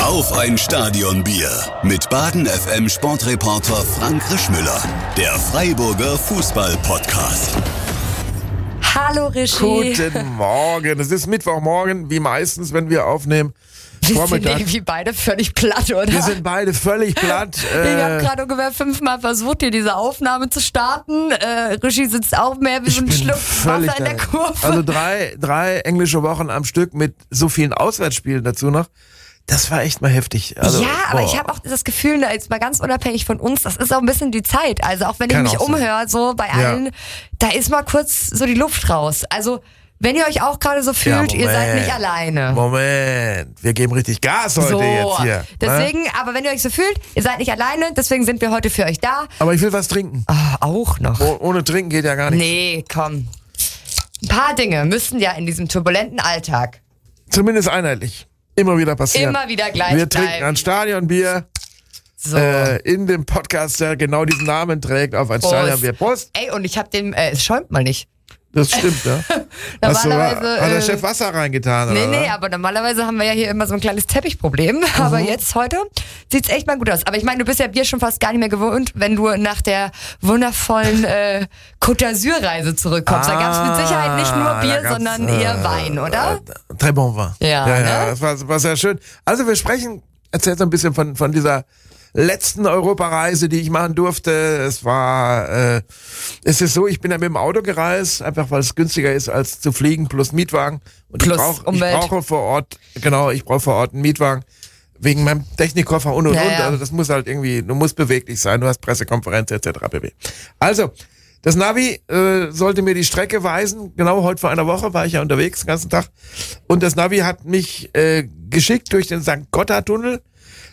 Auf ein Stadionbier mit Baden FM Sportreporter Frank Rischmüller. Der Freiburger Fußball-Podcast. Hallo Rischi. Guten Morgen. Es ist Mittwochmorgen, wie meistens, wenn wir aufnehmen. Wir sind irgendwie beide völlig platt, oder? Wir sind beide völlig platt. Ich habe gerade ungefähr 5-mal versucht, hier diese Aufnahme zu starten. Rischi sitzt auch mehr wie so ein Schluck Wasser in der Kurve. Also drei englische Wochen am Stück mit so vielen Auswärtsspielen dazu noch. Das war echt mal heftig. Also, ja, aber ich habe auch das Gefühl, jetzt mal ganz unabhängig von uns, das ist auch ein bisschen die Zeit. Also auch wenn ich mich umhöre, so bei allen, da ist mal kurz so die Luft raus. Also wenn ihr euch auch gerade so fühlt, ihr seid nicht alleine. Moment, wir geben richtig Gas heute jetzt hier. Deswegen, aber wenn ihr euch so fühlt, ihr seid nicht alleine, deswegen sind wir heute für euch da. Aber ich will was trinken. Auch noch. Ohne Trinken geht ja gar nichts. Nee, komm. Ein paar Dinge müssen ja in diesem turbulenten Alltag zumindest einheitlich immer wieder passieren. Immer wieder gleich Wir bleiben. trinken ein Stadionbier. So. In dem Podcast, der genau diesen Namen trägt, auf ein Stadionbier. Prost. Ey, und ich hab es schäumt mal nicht. Das stimmt, ja. Normalerweise, hat der Chef Wasser reingetan, oder? Nee, aber normalerweise haben wir ja hier immer so ein kleines Teppichproblem. Aber jetzt, heute, sieht's echt mal gut aus. Aber ich meine, du bist ja Bier schon fast gar nicht mehr gewohnt, wenn du nach der wundervollen Côte d'Azur-Reise zurückkommst. Da gab's mit Sicherheit nicht nur Bier, sondern eher Wein, oder? Très bon vin. Ja, ne? Das war sehr schön. Also wir erzählt so ein bisschen von dieser letzten Europareise, die ich machen durfte. Es ist so, ich bin ja mit dem Auto gereist, einfach weil es günstiger ist als zu fliegen plus Mietwagen. Und plus ich brauche vor Ort einen Mietwagen wegen meinem Technikkoffer und. Also das muss halt irgendwie, du musst beweglich sein, du hast Pressekonferenz etc. pp. Also, das Navi sollte mir die Strecke weisen. Genau heute vor einer Woche war ich ja unterwegs den ganzen Tag. Und das Navi hat mich geschickt durch den St. Gotthard-Tunnel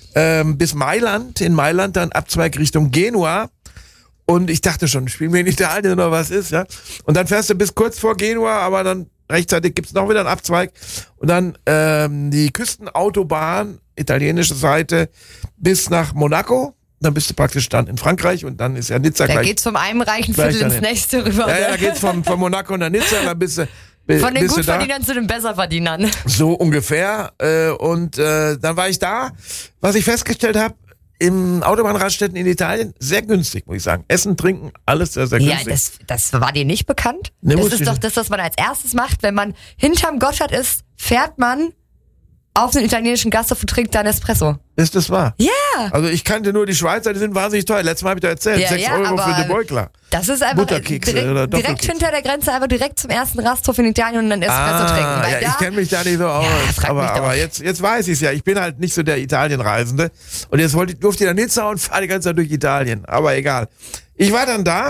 bis Mailand, in Mailand dann Abzweig Richtung Genua. Und ich dachte schon, spielen wir in Italien oder was ist, ja. Und dann fährst du bis kurz vor Genua, aber dann rechtzeitig gibt's noch wieder einen Abzweig. Und dann die Küstenautobahn, italienische Seite, bis nach Monaco. Dann bist du praktisch dann in Frankreich und dann ist ja Nizza gleich. Da geht's vom einen reichen Viertel ins nächste rüber. Ja, da geht's von Monaco nach Nizza, dann bist du von den Gutverdienern zu den Besserverdienern. So ungefähr. Und dann war ich da. Was ich festgestellt habe, im Autobahnraststätten in Italien, sehr günstig, muss ich sagen. Essen, Trinken, alles sehr, sehr günstig. Ja, das war dir nicht bekannt? Nee, das ist doch das, was man als erstes macht. Wenn man hinterm Gotthard ist, fährt man auf den italienischen Gasthof und trinkt dann Espresso. Ist das wahr? Ja. Also ich kannte nur die Schweizer, die sind wahnsinnig teuer. Letztes Mal habe ich da erzählt, 6 Euro für den Beugler. Das ist einfach direkt hinter der Grenze, einfach direkt zum ersten Rasthof in Italien und dann Espresso trinken. Weil ich kenne mich da nicht so aus. Aber jetzt weiß ich es ja. Ich bin halt nicht so der Italienreisende. Und jetzt durfte ich nach Nizza und fahre die ganze Zeit durch Italien. Aber egal. Ich war dann da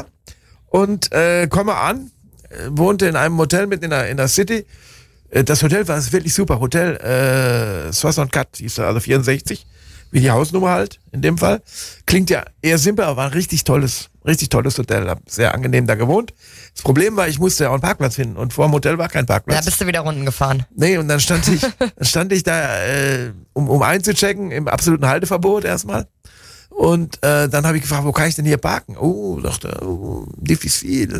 und komme an, wohnte in einem Hotel mitten in der City. Das Hotel war wirklich super. Hotel 64 hieß er, also 64, wie die Hausnummer halt in dem Fall. Klingt ja eher simpel, aber war ein richtig tolles Hotel. Hab sehr angenehm da gewohnt. Das Problem war, ich musste ja auch einen Parkplatz finden und vor dem Hotel war kein Parkplatz. Da bist du wieder Runden gefahren. Nee, und dann stand ich da, um einzuchecken, im absoluten Halteverbot erstmal. Und dann habe ich gefragt, wo kann ich denn hier parken? Dachte, difficile.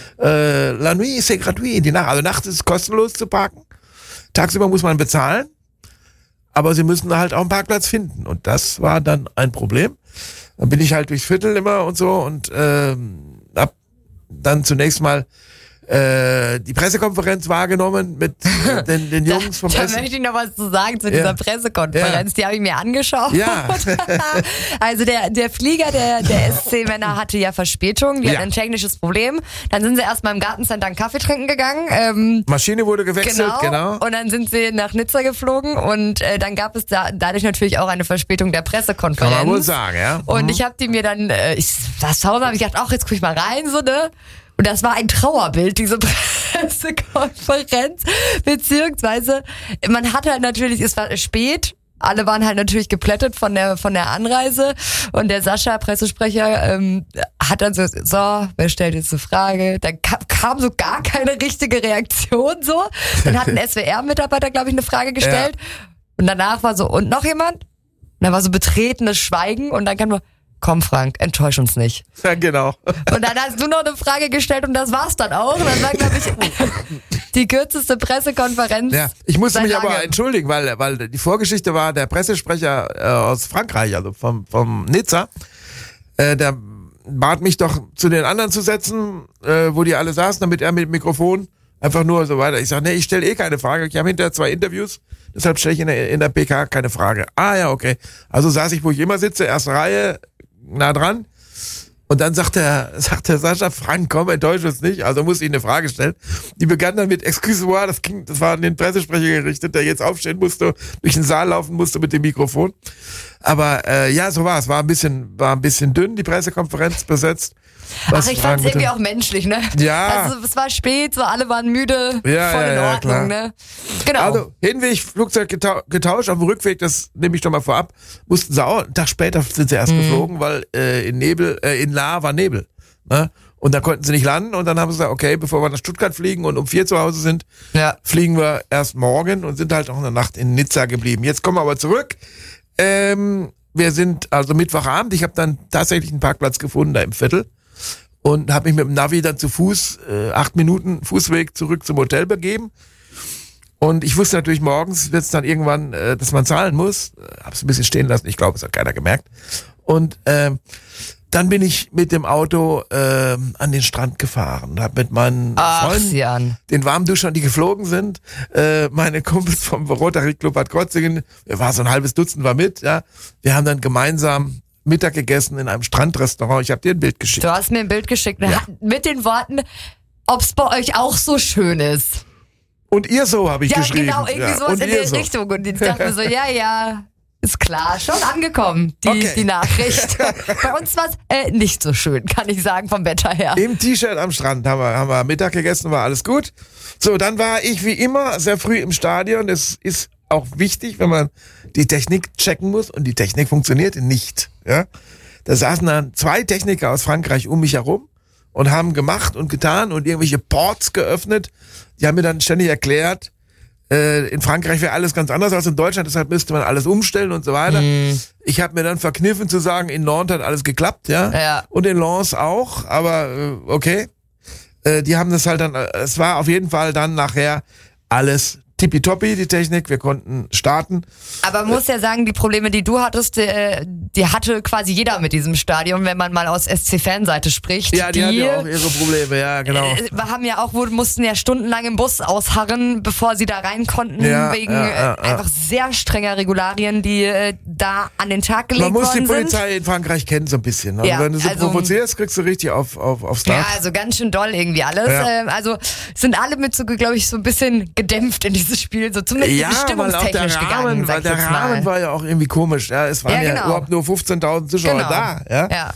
La nuit c'est gratuit. Also nachts ist es kostenlos zu parken. Tagsüber muss man bezahlen. Aber sie müssen halt auch einen Parkplatz finden. Und das war dann ein Problem. Dann bin ich halt durchs Viertel immer und so und hab dann zunächst mal die Pressekonferenz wahrgenommen mit den Jungs vom Essen. Da möchte ich noch was zu sagen zu dieser Pressekonferenz. Die habe ich mir angeschaut. Ja. Also der Flieger der SC-Männer hatte ja Verspätung. Die hatten ein technisches Problem. Dann sind sie erstmal im Gartencenter einen Kaffee trinken gegangen. Maschine wurde gewechselt, genau. Und dann sind sie nach Nizza geflogen und dann gab es dadurch natürlich auch eine Verspätung der Pressekonferenz. Kann man wohl sagen, ja. Und ich habe die mir dann, ich saß zu Hause, habe ich gedacht, ach, jetzt guck ich mal rein, so, ne? Und das war ein Trauerbild, diese Pressekonferenz, beziehungsweise man hatte halt natürlich, es war spät, alle waren halt natürlich geplättet von der Anreise und der Sascha, Pressesprecher, hat dann so, wer stellt jetzt eine Frage? Dann kam so gar keine richtige Reaktion so. Dann hat ein SWR-Mitarbeiter, glaube ich, eine Frage gestellt und danach war so, und noch jemand? Und dann war so betretenes Schweigen und dann kam nur, komm Frank, enttäusch uns nicht. Ja, genau. Und dann hast du noch eine Frage gestellt und das war's dann auch. Und das war, glaube ich, die kürzeste Pressekonferenz. Ja, ich musste mich langem. aber entschuldigen, weil die Vorgeschichte war, der Pressesprecher aus Frankreich, also vom Nizza, der bat mich doch zu den anderen zu setzen, wo die alle saßen, damit er mit dem Mikrofon einfach nur so weiter. Ich sage, nee, ich stelle keine Frage. Ich habe hinterher 2 Interviews, deshalb stelle ich in der PK keine Frage. Ah ja, okay. Also saß ich, wo ich immer sitze, erste Reihe, nah dran. Und dann sagt der Sascha, Frank, komm, enttäusch uns nicht. Also muss ich eine Frage stellen. Die begann dann mit Excuse-moi, das war an den Pressesprecher gerichtet, der jetzt aufstehen musste, durch den Saal laufen musste mit dem Mikrofon. Aber ja, so war es. War ein bisschen dünn, die Pressekonferenz besetzt. Ach, ich fand's irgendwie auch menschlich, ne? Ja. Also es war spät, so alle waren müde, ja, voll in Ordnung, klar. ne? Genau. Also Hinweg, Flugzeug getauscht, auf dem Rückweg, das nehme ich doch mal vorab, mussten sie auch, einen Tag später sind sie erst geflogen, weil in La war Nebel. Ne? Und da konnten sie nicht landen und dann haben sie gesagt, okay, bevor wir nach Stuttgart fliegen und um 4 zu Hause sind, fliegen wir erst morgen und sind halt auch eine Nacht in Nizza geblieben. Jetzt kommen wir aber zurück. Wir sind also Mittwochabend, ich habe dann tatsächlich einen Parkplatz gefunden, da im Viertel. Und habe mich mit dem Navi dann zu Fuß 8 Minuten Fußweg zurück zum Hotel begeben. Und ich wusste natürlich, morgens wird es dann irgendwann, dass man zahlen muss. Hab's ein bisschen stehen lassen, ich glaube, es hat keiner gemerkt. Und dann bin ich mit dem Auto an den Strand gefahren. Hab mit meinen Freunden, den Warmduschern, die geflogen sind, meine Kumpels vom Rotary Club Bad Krozingen, war so ein halbes Dutzend, war mit. Ja, wir haben dann gemeinsam Mittag gegessen in einem Strandrestaurant. Ich habe dir ein Bild geschickt. Du hast mir ein Bild geschickt mit den Worten, ob's bei euch auch so schön ist. Und ihr so, habe ich geschrieben. Ja, genau, irgendwie sowas in der Richtung. Und ich dachte mir so, ja, ist klar, schon angekommen, die Nachricht. Bei uns war's nicht so schön, kann ich sagen, vom Wetter her. Im T-Shirt am Strand haben wir Mittag gegessen, war alles gut. So, dann war ich wie immer sehr früh im Stadion. Das ist auch wichtig, wenn man die Technik checken muss und die Technik funktionierte nicht. Ja, da saßen dann 2 Techniker aus Frankreich um mich herum und haben gemacht und getan und irgendwelche Ports geöffnet. Die haben mir dann ständig erklärt, in Frankreich wäre alles ganz anders als in Deutschland, deshalb müsste man alles umstellen und so weiter. Ich habe mir dann verkniffen zu sagen, in Nantes hat alles geklappt, ja. Und in Lens auch, aber okay. Die haben das halt dann, es war auf jeden Fall dann nachher alles tippitoppi, die Technik, wir konnten starten. Aber man muss ja sagen, die Probleme, die du hattest, die hatte quasi jeder mit diesem Stadion, wenn man mal aus SC-Fanseite spricht. Ja, die hatten ja auch ihre Probleme, ja, genau. Wir haben ja auch, mussten ja stundenlang im Bus ausharren, bevor sie da rein konnten, wegen einfach sehr strenger Regularien, die da an den Tag gelegt worden sind. Man muss die Polizei in Frankreich kennen so ein bisschen. Also wenn du so provozierst, kriegst du richtig aufs Dach. Ja, also ganz schön doll irgendwie alles. Ja. Also sind alle mit so, glaube ich, so ein bisschen gedämpft in dieses Spiel, so zumindest bestimmungstechnisch gegangen. Weil der Rahmen war ja auch irgendwie komisch. Ja, es waren ja überhaupt nur 15.000 Zuschauer da. Ja?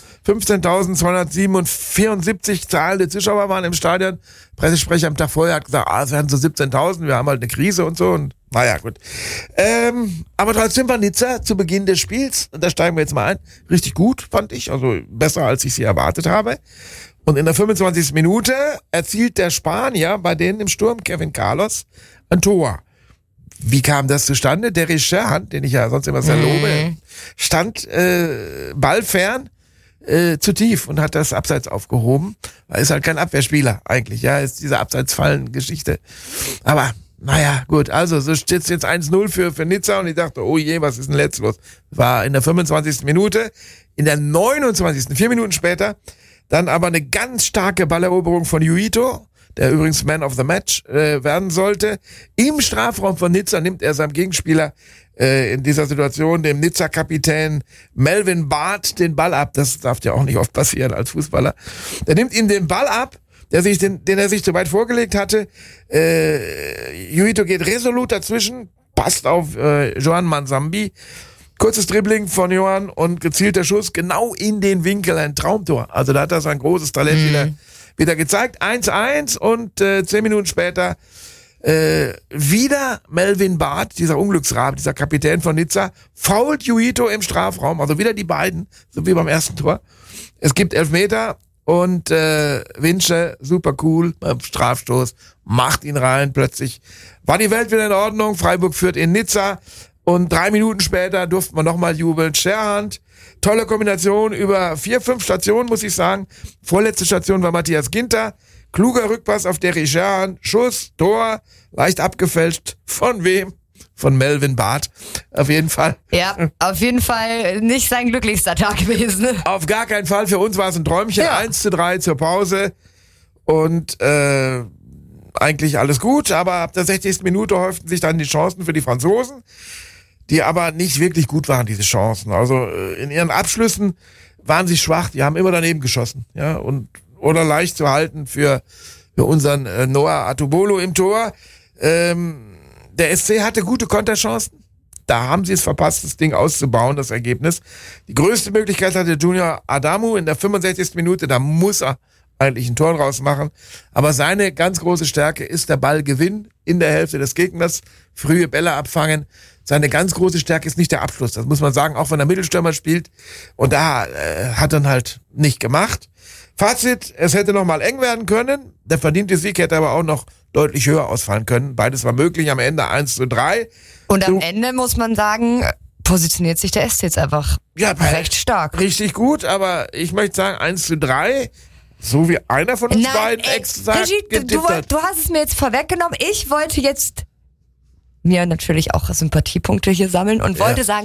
15.274 zahlende Zuschauer waren im Stadion. Pressesprecher am Tag vorher hat gesagt, es werden so 17.000, wir haben halt eine Krise und so. Und naja, gut. Aber trotzdem war Nizza zu Beginn des Spiels, und da steigen wir jetzt mal ein, richtig gut, fand ich. Also besser, als ich sie erwartet habe. Und in der 25. Minute erzielt der Spanier bei denen im Sturm, Kevin Carlos, ein Tor. Wie kam das zustande? Der Richard, den ich ja sonst immer sehr lobe, stand ballfern zu tief und hat das Abseits aufgehoben. Er ist halt kein Abwehrspieler eigentlich, ja, ist diese Abseitsfallen-Geschichte. Aber naja, gut, also so steht es jetzt 1-0 für Nizza und ich dachte, oh je, was ist denn jetzt los? War in der 25. Minute, in der 29., 4 Minuten später, dann aber eine ganz starke Balleroberung von Juito, der übrigens Man of the Match werden sollte. Im Strafraum von Nizza nimmt er seinem Gegenspieler in dieser Situation, dem Nizza-Kapitän Melvin Barth, den Ball ab. Das darf ja auch nicht oft passieren als Fußballer. Der nimmt ihm den Ball ab, den er sich zu weit vorgelegt hatte. Juito geht resolut dazwischen, passt auf Joan Manzambi. Kurzes Dribbling von Johann und gezielter Schuss genau in den Winkel, ein Traumtor. Also da hat er sein großes Talent wieder gezeigt. 1-1 und 10 Minuten später wieder Melvin Barth, dieser Unglücksrabe, dieser Kapitän von Nizza, fault Juito im Strafraum, also wieder die beiden, so wie beim ersten Tor. Es gibt Elfmeter und Winche, super cool, beim Strafstoß, macht ihn rein plötzlich. War die Welt wieder in Ordnung, Freiburg führt in Nizza. Und 3 Minuten später durften wir nochmal jubeln. Scherhand, tolle Kombination über 4, 5 Stationen, muss ich sagen. Vorletzte Station war Matthias Ginter. Kluger Rückpass auf Derry Scherhand. Schuss, Tor, leicht abgefälscht. Von wem? Von Melvin Barth. Auf jeden Fall. Ja, auf jeden Fall nicht sein glücklichster Tag gewesen. Auf gar keinen Fall. Für uns war es ein Träumchen. Ja. 1:3 zur Pause. Und eigentlich alles gut. Aber ab der 60. Minute häuften sich dann die Chancen für die Franzosen, die aber nicht wirklich gut waren, diese Chancen. Also in ihren Abschlüssen waren sie schwach. Die haben immer daneben geschossen. Ja, oder leicht zu halten für unseren Noah Atubolo im Tor. Der SC hatte gute Konterchancen. Da haben sie es verpasst, das Ding auszubauen, das Ergebnis. Die größte Möglichkeit hatte Junior Adamu in der 65. Minute. Da muss er eigentlich ein Tor draus machen. Aber seine ganz große Stärke ist der Ballgewinn in der Hälfte des Gegners. Frühe Bälle abfangen. Seine ganz große Stärke ist nicht der Abschluss. Das muss man sagen, auch wenn er Mittelstürmer spielt. Und da hat er halt nicht gemacht. Fazit, es hätte noch mal eng werden können. Der verdiente Sieg hätte aber auch noch deutlich höher ausfallen können. Beides war möglich, am Ende 1:3. Und am Ende muss man sagen, positioniert sich der SC jetzt einfach recht stark. Richtig gut, aber ich möchte sagen 1:3, so wie einer von uns beiden exakt getippt hat. Du hast es mir jetzt vorweggenommen. Ich wollte jetzt mir natürlich auch Sympathiepunkte hier sammeln und wollte sagen,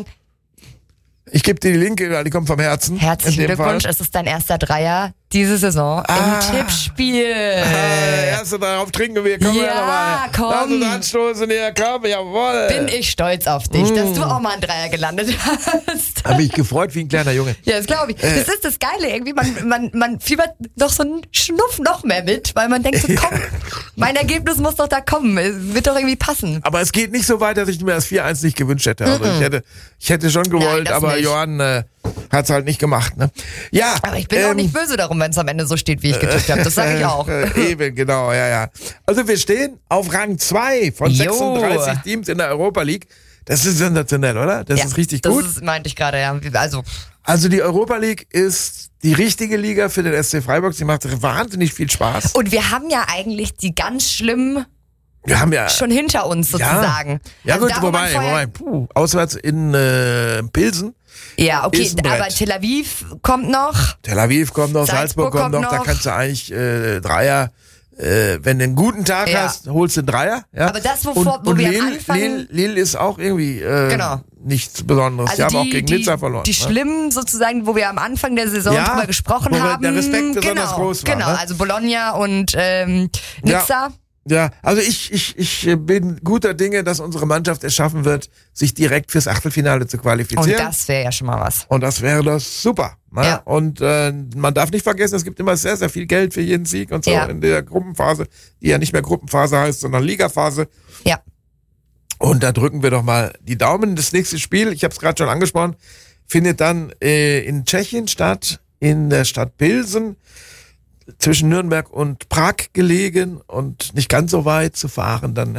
ich gebe dir die Linke, weil die kommt vom Herzen. Herzlichen Glückwunsch, es ist dein erster Dreier diese Saison im Tippspiel. Erste darauf trinken wir, komm ja, komm. Lass uns anstoßen hier, komm, jawohl. Bin ich stolz auf dich, dass du auch mal einen Dreier gelandet hast. Hab mich gefreut wie ein kleiner Junge. Ja, das glaube ich. Das ist das Geile irgendwie, man fiebert noch so einen Schnuff noch mehr mit, weil man denkt so, komm, mein Ergebnis muss doch da kommen, es wird doch irgendwie passen. Aber es geht nicht so weit, dass ich mir das 4:1 nicht gewünscht hätte. Also ich hätte schon gewollt, aber nicht. Johann hat's halt nicht gemacht. Ne? Ja. Aber ich bin auch nicht böse darum, wenn es am Ende so steht, wie ich getippt habe. Das sage ich auch. Eben, genau, ja. Also wir stehen auf Rang 2 von 36 Teams in der Europa League. Das ist sensationell, oder? Das ist richtig gut. Das meinte ich gerade, ja. Also die Europa League ist die richtige Liga für den SC Freiburg. Sie macht wahnsinnig viel Spaß. Und wir haben ja eigentlich die ganz schlimmen schon hinter uns sozusagen. Ja, also gut, wobei, auswärts in Pilsen. Ja, okay, aber Tel Aviv kommt noch. Salzburg kommt noch. Da kannst du eigentlich Dreier, wenn du einen guten Tag hast, holst du einen Dreier. Ja? Aber das, wo wir am Anfang... Lille ist auch irgendwie nichts Besonderes. Also die haben auch gegen Nizza verloren. Die schlimmen sozusagen, wo wir am Anfang der Saison drüber gesprochen haben. Der Respekt besonders groß war. Genau, ne? also Bologna und Nizza. Ja, also ich bin guter Dinge, dass unsere Mannschaft es schaffen wird, sich direkt fürs Achtelfinale zu qualifizieren. Und das wäre ja schon mal was. Und das wäre das super. Ne? Ja. Und man darf nicht vergessen, es gibt immer sehr, sehr viel Geld für jeden Sieg und so in der Gruppenphase, die ja nicht mehr Gruppenphase heißt, sondern Ligaphase. Ja. Und da drücken wir doch mal die Daumen. Das nächste Spiel, ich habe es gerade schon angesprochen, findet dann in Tschechien statt, in der Stadt Pilsen. Zwischen Nürnberg und Prag gelegen und nicht ganz so weit zu fahren dann.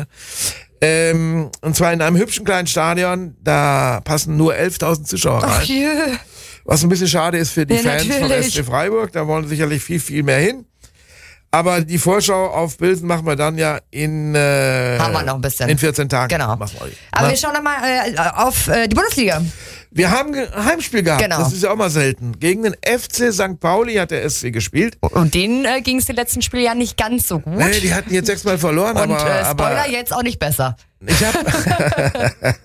Ne? Und zwar in einem hübschen kleinen Stadion, da passen nur 11.000 Zuschauer rein. Ach je. Was ein bisschen schade ist für die Fans natürlich. von SC Freiburg, da wollen sicherlich viel, viel mehr hin. Aber die Vorschau auf Pilsen machen wir dann ja in haben wir noch ein bisschen. In 14 Tagen. Genau. Aber wir schauen nochmal auf die Bundesliga. Wir haben ein Heimspiel gehabt, genau. Das ist ja auch mal selten. Gegen den FC St. Pauli hat der SC gespielt. Und denen ging es die letzten Spiele ja nicht ganz so gut. Nee, die hatten jetzt 6-mal verloren. Und Spoiler, jetzt auch nicht besser. Ich hab...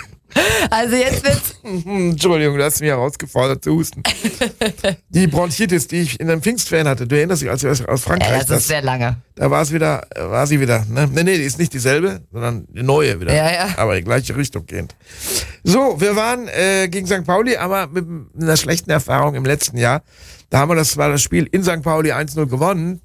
Also jetzt wird's... Entschuldigung, du hast mich herausgefordert zu husten. Die Bronchitis, die ich in einem Pfingstferien hatte, du erinnerst dich, als wir aus Frankreich... das ist sehr lange. Da war sie wieder. Ne? Nee, die ist nicht dieselbe, sondern die neue wieder. Ja. Aber in die gleiche Richtung gehend. So, wir waren gegen St. Pauli, aber mit einer schlechten Erfahrung im letzten Jahr. Da haben wir das Spiel in St. Pauli 1-0 gewonnen.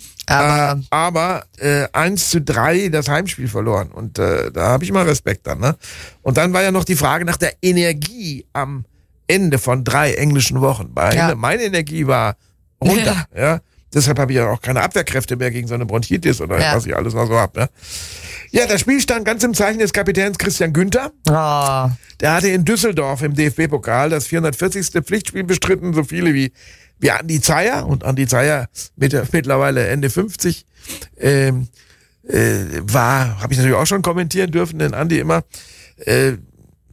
Aber 1:3 das Heimspiel verloren. Und da habe ich mal Respekt dann. Ne? Und dann war ja noch die Frage nach der Energie am Ende von 3 englischen Wochen. Meine Energie war runter. Ja. Deshalb habe ich ja auch keine Abwehrkräfte mehr gegen so eine Bronchitis oder was ich alles noch so habe. Ne? Ja, das Spiel stand ganz im Zeichen des Kapitäns Christian Günther. Oh. Der hatte in Düsseldorf im DFB-Pokal das 440. Pflichtspiel bestritten, so viele wie Andi Zeyer. Und Andi Zeyer mittlerweile Ende 50 habe ich natürlich auch schon kommentieren dürfen, denn Andi immer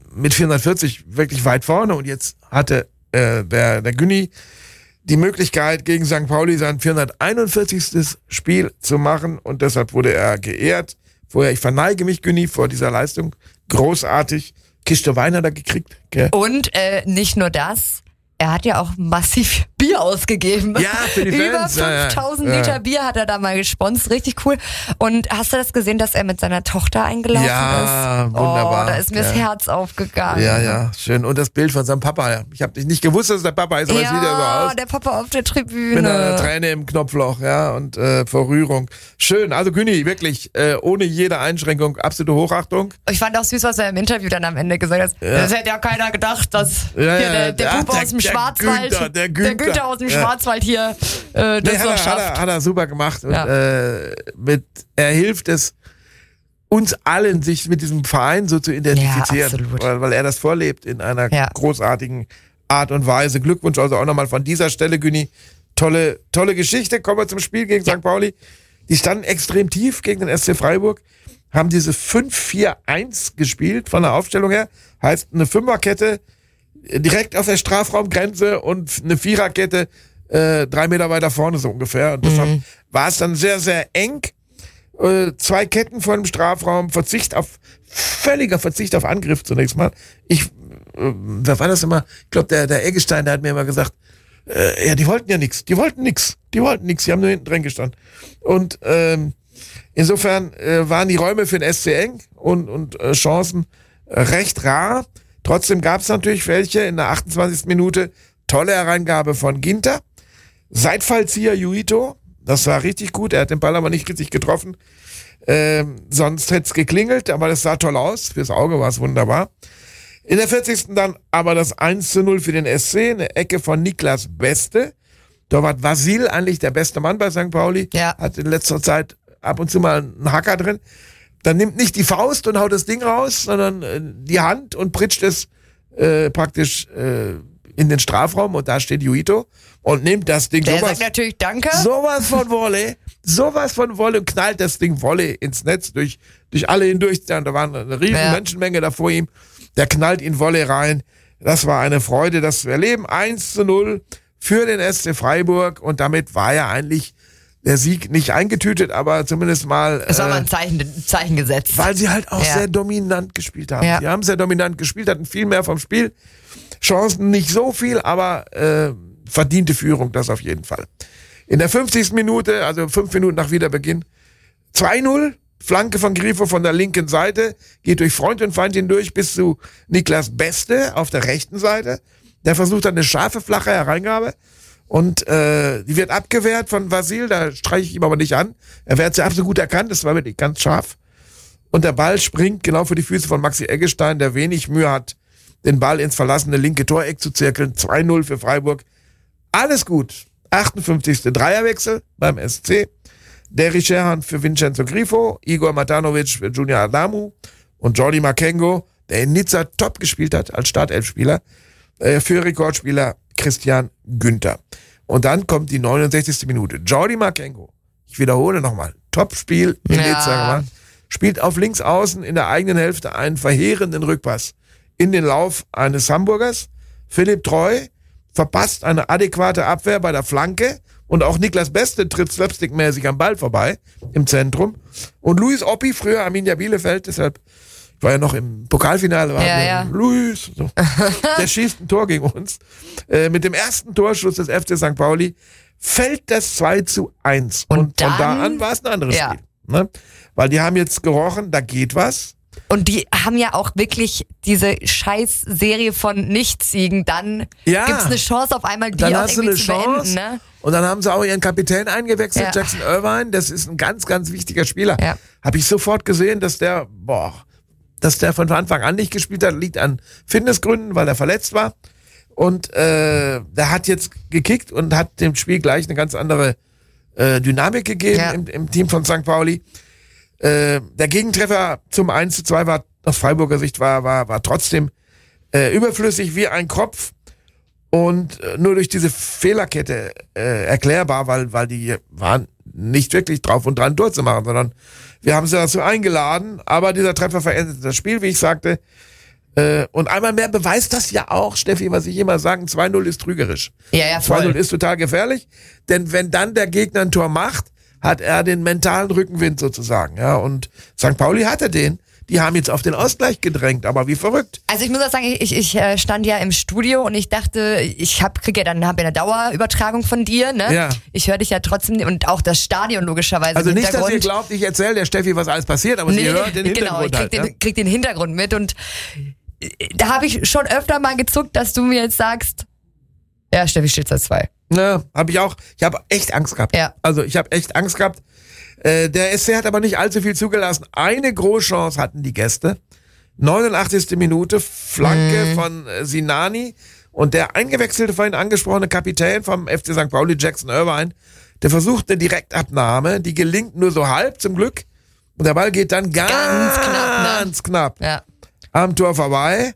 mit 440 wirklich weit vorne und jetzt hatte der Günni die Möglichkeit, gegen St. Pauli sein 441. Spiel zu machen und deshalb wurde er geehrt. Vorher, ich verneige mich, Günni, vor dieser Leistung. Großartig. Kiste Wein hat er gekriegt. Gell? Und nicht nur das, er hat ja auch massiv Bier ausgegeben. Ja, für die Fans. Über 5000 Liter Bier hat er da mal gesponsert. Richtig cool. Und hast du das gesehen, dass er mit seiner Tochter eingelaufen ist? Ja, wunderbar. Oh, da ist mir das Herz aufgegangen. Ja, schön. Und das Bild von seinem Papa. Ich habe nicht gewusst, dass es der Papa ist, aber es sieht ja so aus. Der Papa auf der Tribüne. Mit einer Träne im Knopfloch, ja, und vor Rührung. Schön. Also Günni, wirklich, ohne jede Einschränkung, absolute Hochachtung. Ich fand auch süß, was er im Interview dann am Ende gesagt hat. Ja. Das hätte ja keiner gedacht, dass hier der Bub aus dem Schwarzwald, der Günther aus dem Schwarzwald hier, das noch schafft. Hat er super gemacht. Und, er hilft es uns allen, sich mit diesem Verein so zu identifizieren, weil er das vorlebt in einer großartigen Art und Weise. Glückwunsch also auch nochmal von dieser Stelle, Günni. Tolle Geschichte. Kommen wir zum Spiel gegen St. Pauli. Die standen extrem tief gegen den SC Freiburg, haben diese 5-4-1 gespielt von der Aufstellung her. Heißt eine Fünferkette direkt auf der Strafraumgrenze und eine Viererkette 3 Meter weiter vorne so ungefähr. Und deshalb war es dann sehr, sehr eng. 2 Ketten vor dem Strafraum, völliger Verzicht auf Angriff zunächst mal. Wer war das immer? Ich glaube, der Eggestein, der hat mir immer gesagt, die wollten ja nichts. Die wollten nichts. Die haben nur hinten drin gestanden. Und insofern waren die Räume für den SC eng und Chancen recht rar. Trotzdem gab es natürlich welche in der 28. Minute. Tolle Hereingabe von Ginter. Seitfallzieher Juito. Das war richtig gut. Er hat den Ball aber nicht richtig getroffen. Sonst hätte es geklingelt, aber das sah toll aus. Fürs Auge war es wunderbar. In der 40. dann aber das 1:0 für den SC. Eine Ecke von Niklas Beste. Torwart Vasil, eigentlich der beste Mann bei St. Pauli. Ja. Hat in letzter Zeit ab und zu mal einen Hacker drin. Dann nimmt nicht die Faust und haut das Ding raus, sondern die Hand und pritscht es praktisch in den Strafraum und da steht Juito und nimmt das Ding. Der sagt natürlich Danke. Sowas von Volley und knallt das Ding Volley ins Netz durch alle hindurch. Da war eine riesen Menschenmenge da vor ihm. Der knallt ihn Volley rein. Das war eine Freude, das zu erleben. 1:0 für den SC Freiburg und damit war ja eigentlich der Sieg nicht eingetütet, aber zumindest mal... Es war mal ein Zeichen gesetzt. Weil sie halt auch sehr dominant gespielt haben. Ja. Die haben sehr dominant gespielt, hatten viel mehr vom Spiel. Chancen nicht so viel, aber verdiente Führung, das auf jeden Fall. In der 50. Minute, also 5 Minuten nach Wiederbeginn, 2:0, Flanke von Grifo von der linken Seite, geht durch Freund und Feind hindurch bis zu Niklas Beste auf der rechten Seite. Der versucht dann eine scharfe, flache Hereingabe. Und die wird abgewehrt von Vasil, da streiche ich ihm aber nicht an. Er wird sie absolut gut erkannt, das war wirklich ganz scharf. Und der Ball springt genau vor die Füße von Maxi Eggestein, der wenig Mühe hat, den Ball ins verlassene linke Toreck zu zirkeln. 2:0 für Freiburg. Alles gut. 58. Dreierwechsel beim SC. Derry Sherhan für Vincenzo Grifo, Igor Matanovic für Junior Adamu und Jordi Makengo, der in Nizza top gespielt hat als Startelfspieler, für Rekordspieler Christian Günther. Und dann kommt die 69. Minute. Jordi Makengo, ich wiederhole nochmal, Top-Spiel in Nizza gemacht, spielt auf links außen in der eigenen Hälfte einen verheerenden Rückpass in den Lauf eines Hamburgers. Philipp Treu verpasst eine adäquate Abwehr bei der Flanke und auch Niklas Beste tritt slapstickmäßig am Ball vorbei im Zentrum. Und Luis Oppi, früher Arminia Bielefeld, deshalb war ja noch im Pokalfinale, Luis, so. Der schießt ein Tor gegen uns. Mit dem ersten Torschuss des FC St. Pauli fällt das 2:1. Und von da an war es ein anderes Spiel. Ne? Weil die haben jetzt gerochen, da geht was. Und die haben ja auch wirklich diese Scheiß-Serie von Nichtsiegen. Dann gibt's eine Chance auf einmal, die auch irgendwie zu beenden. Ne? Und dann haben sie auch ihren Kapitän eingewechselt, Jackson Irvine. Das ist ein ganz, ganz wichtiger Spieler. Ja. Habe ich sofort gesehen, dass der von Anfang an nicht gespielt hat. Liegt an Fitnessgründen, weil er verletzt war. Und der hat jetzt gekickt und hat dem Spiel gleich eine ganz andere Dynamik gegeben im Team von St. Pauli. Der Gegentreffer zum 1:2 war aus Freiburger Sicht war trotzdem überflüssig wie ein Kopf und nur durch diese Fehlerkette erklärbar, weil die waren nicht wirklich drauf und dran durchzumachen, sondern wir haben sie dazu eingeladen, aber dieser Treffer veränderte das Spiel, wie ich sagte. Und einmal mehr beweist das ja auch, Steffi, was ich immer sage, 2-0 ist trügerisch. Ja, voll. 2-0 ist total gefährlich, denn wenn dann der Gegner ein Tor macht, hat er den mentalen Rückenwind sozusagen. Ja, und St. Pauli hatte den. Die haben jetzt auf den Ausgleich gedrängt, aber wie verrückt. Also ich muss auch sagen, ich stand ja im Studio und ich dachte, hab ja eine Dauerübertragung von dir, ne? Ja. Ich höre dich ja trotzdem und auch das Stadion logischerweise Also im nicht, Hintergrund. dass ihr glaubt, ich erzähle der Steffi, was alles passiert, aber sie hört den Hintergrund genau, ich krieg den Hintergrund mit und da habe ich schon öfter mal gezuckt, dass du mir jetzt sagst, ja, Steffi steht seit 2. Ja, habe ich auch. Ich habe echt Angst gehabt. Ja. Also ich habe echt Angst gehabt. Der SC hat aber nicht allzu viel zugelassen. Eine Großchance hatten die Gäste. 89. Minute, Flanke von Sinani und der eingewechselte, vorhin angesprochene Kapitän vom FC St. Pauli, Jackson Irvine, der versucht eine Direktabnahme, die gelingt nur so halb zum Glück und der Ball geht dann ganz knapp Ja. am Tor vorbei.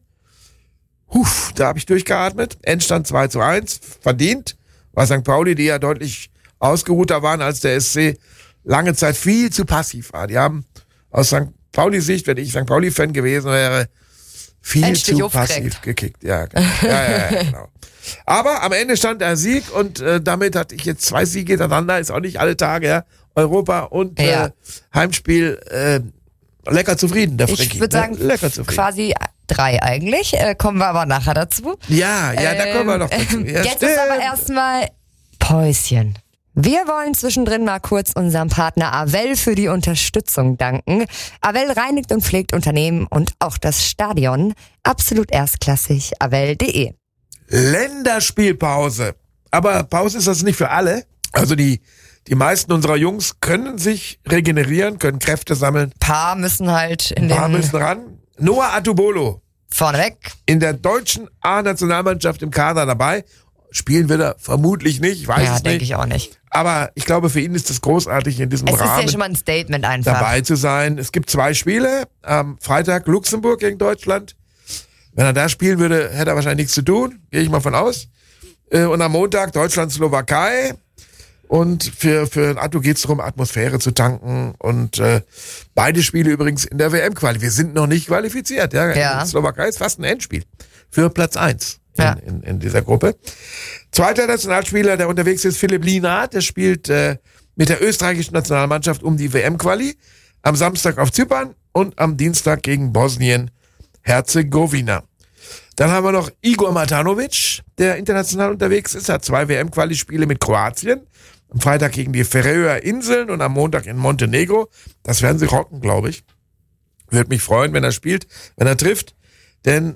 Da habe ich durchgeatmet. Endstand 2:1, verdient, war St. Pauli, die ja deutlich ausgeruhter waren als der SC, lange Zeit viel zu passiv war. Die haben aus St. Paulis Sicht, wenn ich St. Pauli-Fan gewesen wäre, viel zu passiv gekickt. Ja, genau. Aber am Ende stand der Sieg und damit hatte ich jetzt 2 Siege hintereinander, ist auch nicht alle Tage, ja. Europa und Heimspiel, lecker zufrieden, der Frankie. Ich würde sagen, quasi 3 eigentlich. Kommen wir aber nachher dazu. Ja, da kommen wir noch dazu. Ja, jetzt ist aber erstmal Päuschen. Wir wollen zwischendrin mal kurz unserem Partner Avell für die Unterstützung danken. Avell reinigt und pflegt Unternehmen und auch das Stadion. Absolut erstklassig. Avell.de. Länderspielpause. Aber Pause ist das nicht für alle. Also die meisten unserer Jungs können sich regenerieren, können Kräfte sammeln. Paar müssen halt müssen ran. Noah Atubolo. Vorneweg. In der deutschen A-Nationalmannschaft im Kader dabei. Spielen wir da vermutlich nicht, ich weiß es nicht. Ja, denke ich auch nicht. Aber ich glaube, für ihn ist es großartig, in diesem Rahmen Es ist ja schon mal ein Statement einfach. dabei zu sein. Es gibt 2 Spiele. Am Freitag Luxemburg gegen Deutschland. Wenn er da spielen würde, hätte er wahrscheinlich nichts zu tun. Gehe ich mal von aus. Und am Montag Deutschland-Slowakei. Und für Atto geht es darum, Atmosphäre zu tanken. Und beide Spiele übrigens in der WM-Quali. Wir sind noch nicht qualifiziert. Ja. Slowakei ist fast ein Endspiel für Platz 1 in dieser Gruppe. Zweiter Nationalspieler, der unterwegs ist, Philipp Lienhardt. Der spielt mit der österreichischen Nationalmannschaft um die WM-Quali. Am Samstag auf Zypern und am Dienstag gegen Bosnien-Herzegowina. Dann haben wir noch Igor Matanovic, der international unterwegs ist. Hat 2 WM-Quali-Spiele mit Kroatien. Am Freitag gegen die Färöer-Inseln und am Montag in Montenegro. Das werden sie rocken, glaube ich. Würde mich freuen, wenn er spielt, wenn er trifft. Denn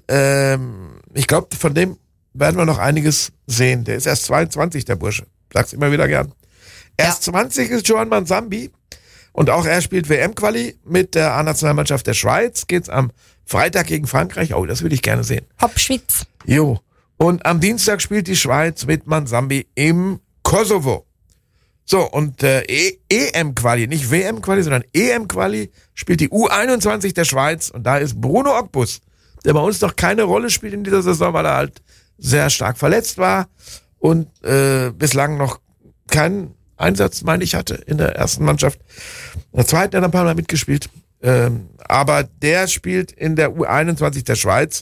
ich glaube, von dem werden wir noch einiges sehen. Der ist erst 22, der Bursche. Sag's immer wieder gern. Erst 20 ist Joan Manzambi. Und auch er spielt WM-Quali mit der A-Nationalmannschaft der Schweiz. Geht's am Freitag gegen Frankreich. Oh, das würde ich gerne sehen. Hopp, Schweiz. Jo. Und am Dienstag spielt die Schweiz mit Manzambi im Kosovo. So, und EM-Quali, nicht WM-Quali, sondern EM-Quali spielt die U21 der Schweiz. Und da ist Bruno Ogbus, der bei uns noch keine Rolle spielt in dieser Saison, weil er halt sehr stark verletzt war und bislang noch keinen Einsatz, meine ich, hatte in der ersten Mannschaft. In der zweiten hat er ein paar Mal mitgespielt. Aber der spielt in der U21 der Schweiz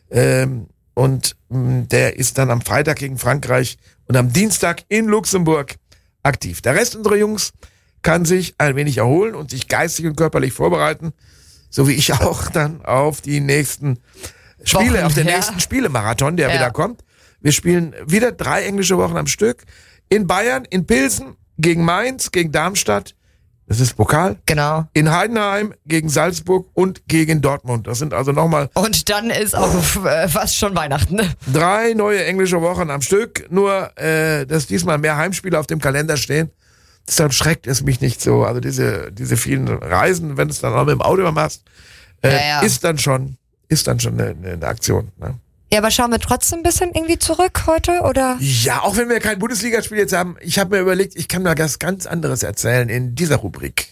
und der ist dann am Freitag gegen Frankreich und am Dienstag in Luxemburg aktiv. Der Rest unserer Jungs kann sich ein wenig erholen und sich geistig und körperlich vorbereiten, so wie ich auch dann auf die nächsten Spiele, auf den nächsten Spielemarathon, der wieder kommt. Wir spielen wieder 3 englische Wochen am Stück. In Bayern, in Pilsen, gegen Mainz, gegen Darmstadt. Das ist Pokal. Genau. In Heidenheim, gegen Salzburg und gegen Dortmund. Das sind also nochmal... Und dann ist auch fast schon Weihnachten. Ne? 3 neue englische Wochen am Stück. Nur, dass diesmal mehr Heimspiele auf dem Kalender stehen. Deshalb schreckt es mich nicht so. Also diese vielen Reisen, wenn du es dann auch mit dem Auto machst, ist dann schon eine Aktion. Ne? Ja, aber schauen wir trotzdem ein bisschen irgendwie zurück heute, oder? Ja, auch wenn wir kein Bundesligaspiel jetzt haben. Ich habe mir überlegt, ich kann mal was ganz anderes erzählen in dieser Rubrik.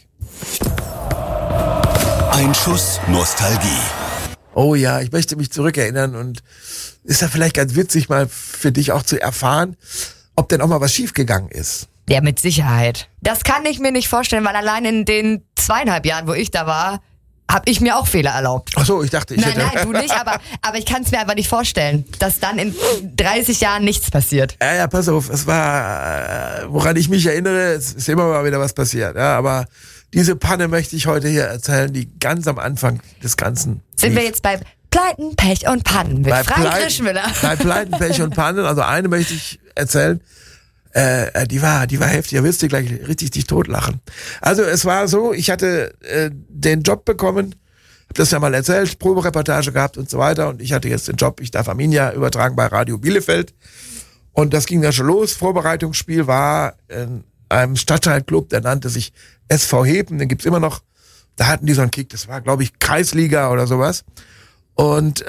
Ein Schuss Nostalgie. Oh ja, ich möchte mich zurückerinnern und ist ja vielleicht ganz witzig mal für dich auch zu erfahren, ob denn auch mal was schiefgegangen ist. Ja, mit Sicherheit. Das kann ich mir nicht vorstellen, weil allein in den 2,5 Jahren, wo ich da war, habe ich mir auch Fehler erlaubt. Ach so, ich dachte, Nein, du nicht, aber ich kann es mir einfach nicht vorstellen, dass dann in 30 Jahren nichts passiert. Ja, pass auf, es war, woran ich mich erinnere, es ist immer mal wieder was passiert, ja, aber diese Panne möchte ich heute hier erzählen, die ganz am Anfang des Ganzen. Sind wir jetzt bei Pleiten, Pech und Pannen mit Frank Krischmüller. Bei Pleiten, Pech und Pannen, also eine möchte ich erzählen, die war heftig, da wirst du gleich richtig dich totlachen. Also es war so, ich hatte den Job bekommen, hab das ja mal erzählt, Probereportage gehabt und so weiter und ich hatte jetzt den Job, ich darf Arminia übertragen bei Radio Bielefeld und das ging dann schon los. Vorbereitungsspiel war in einem Stadtteilclub, der nannte sich SV Hepen, den gibt's immer noch. Da hatten die so einen Kick, das war glaube ich Kreisliga oder sowas und